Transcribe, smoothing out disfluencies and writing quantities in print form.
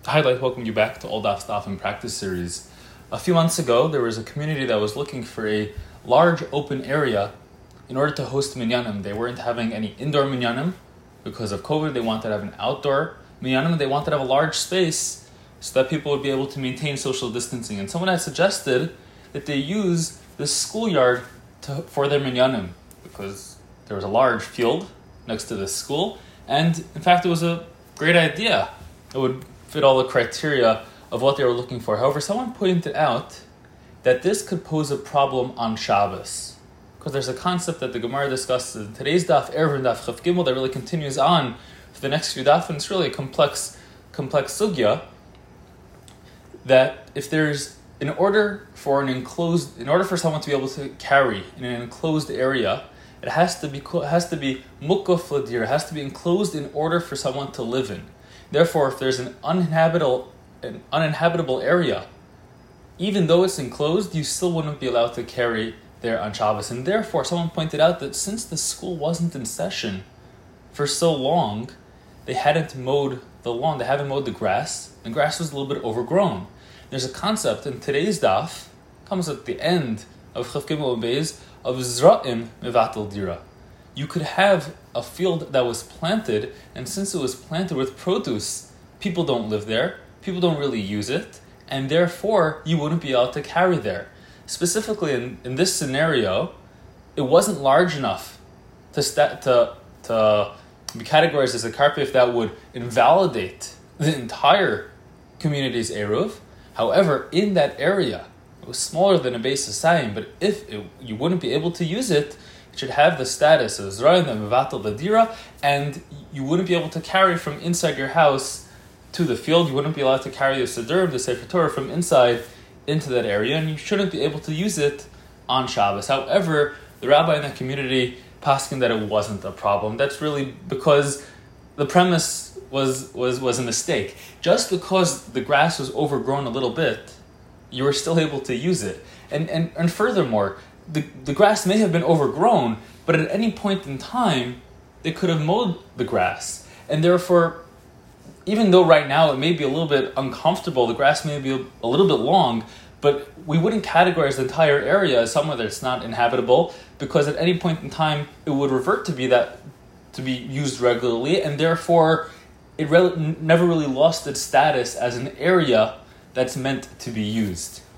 I'd like to welcome you back to All Daf Staf and Practice series. A few months ago, there was a community that was looking for a large open area in order to host minyanim. They weren't having any indoor minyanim because of COVID. They wanted to have an outdoor minyanim. They wanted to have a large space so that people would be able to maintain social distancing. And someone had suggested that they use the schoolyard for their minyanim because there was a large field next to the school. And in fact, it was a great idea. It would fit all the criteria of what they were looking for. However, someone pointed out that this could pose a problem on Shabbos, because there's a concept that the Gemara discusses in today's daf, Erev and daf Chaf Gimel, that really continues on for the next few daf, and it's really a complex sugya, that if there's, in order for someone to be able to carry in an enclosed area, it has to be mukaf ladir, it has to be enclosed in order for someone to live in. Therefore, if there's an uninhabitable area, even though it's enclosed, you still wouldn't be allowed to carry there on Shabbos. And therefore, someone pointed out that since the school wasn't in session for so long, they hadn't mowed the lawn, they haven't mowed the grass. The grass was a little bit overgrown. There's a concept in today's daf, comes at the end of Chaf Gimel Beis, of Zra'im Mevatel Dira. You could have a field that was planted, and since it was planted with produce, people don't live there, people don't really use it, and therefore you wouldn't be able to carry there. Specifically in this scenario, it wasn't large enough to be categorized as a karpif that would invalidate the entire community's eruv. However, in that area, it was smaller than a base asayim, but you wouldn't be able to use it, it should have the status of Zra'im and Mevatel Vadira, and you wouldn't be able to carry from inside your house to the field. You wouldn't be allowed to carry the Siddur, the Sefer Torah, from inside into that area, and you shouldn't be able to use it on Shabbos. However, the rabbi in that community paskin that it wasn't a problem. That's really because the premise was a mistake. Just because the grass was overgrown a little bit, you were still able to use it. And furthermore, the grass may have been overgrown, but at any point in time, they could have mowed the grass. And therefore, even though right now it may be a little bit uncomfortable, the grass may be a little bit long, but we wouldn't categorize the entire area as somewhere that's not inhabitable, because at any point in time, it would revert to be used regularly, and therefore, it never really lost its status as an area that's meant to be used.